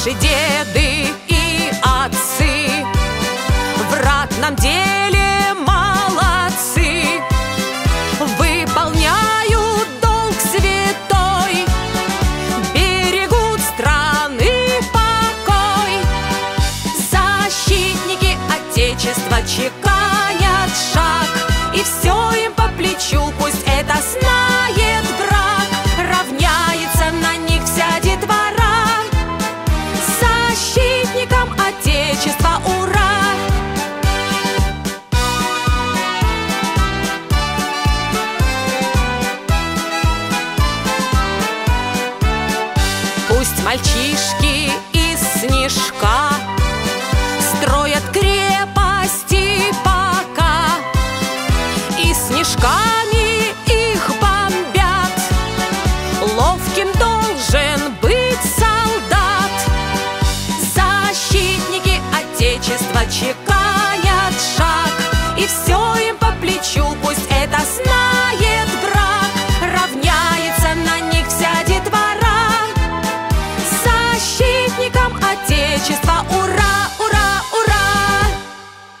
наши деды и отцы в ратном деле молодцы, выполняют долг святой, берегут страны покой. Защитники Отечества чеканят шаг, и все им по плечу, пусть это знает враг. Равняется на них вся детвора, защитникам Отечества ура! Пусть мальчишки из снежка строят крепости пока, и снежками